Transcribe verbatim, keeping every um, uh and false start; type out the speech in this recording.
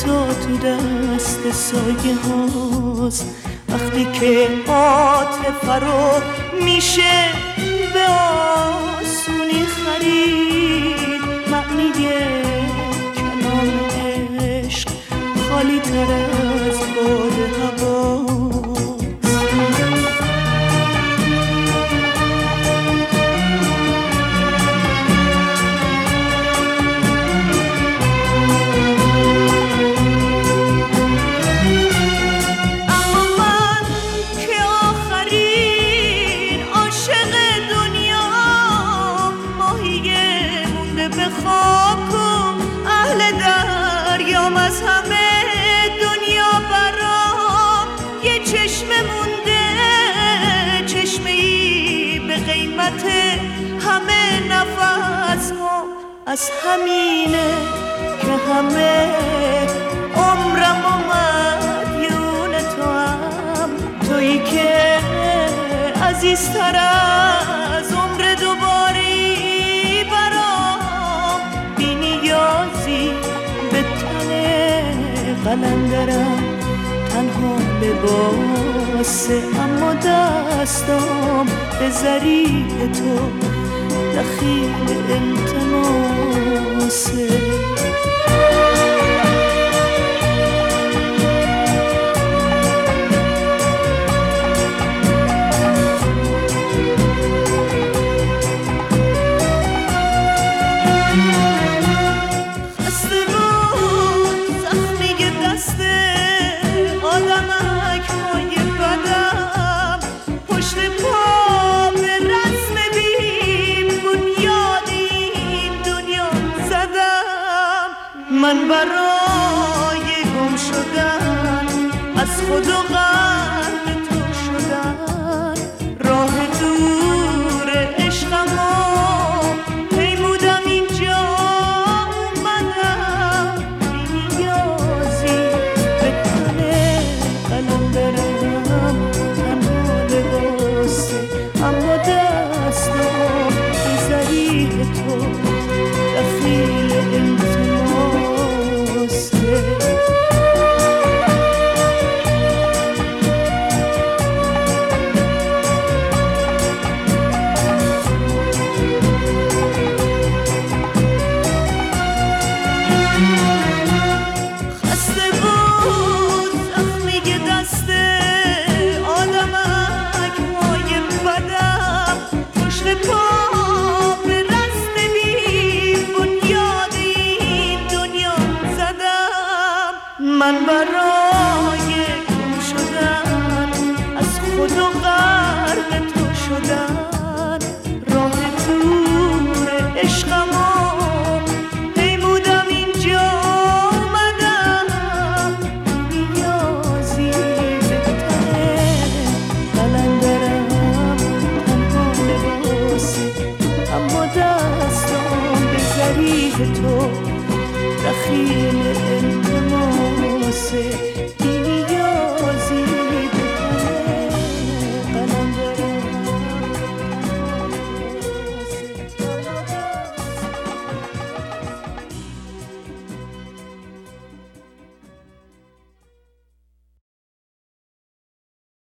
خطا تو دست سایه هاست، وقتی که عاطفه رو میشه به آسونی خرید. معنی کلام عشق خالی تر از باد هواست. از همه دنیا برام یه چشمه مونده، چشمه‌ای به قیمت همه نفس ها. از همینه که همه عمرم و مدیون تو هم، تویی که عزیزتر از عمر دوباری برام. بی نیازی به قلندرم تنها لباسه، اما دستام به ذریح تو دخیل التماسه. من برای گم شدن از خود و غرق تو شدن، راه دور عشقمو پیمودم اینجا اومدم. بی نیازی به تن قلندرم تنها لباسه، اما دستم به ذریح تو دخیل التماسه. خسته بود زخمی که دست آدمک های بدم، پشت پا به رسم بی بنیاد این دنیا زدم. من برای گم شدن از خود و غرق تو شدن، راه دور عشقمو پیمودم اینجا اومدم. نیازی به تن قلندرم تنها لباسه، اما دستم به ذریح تو دخیل التماسه.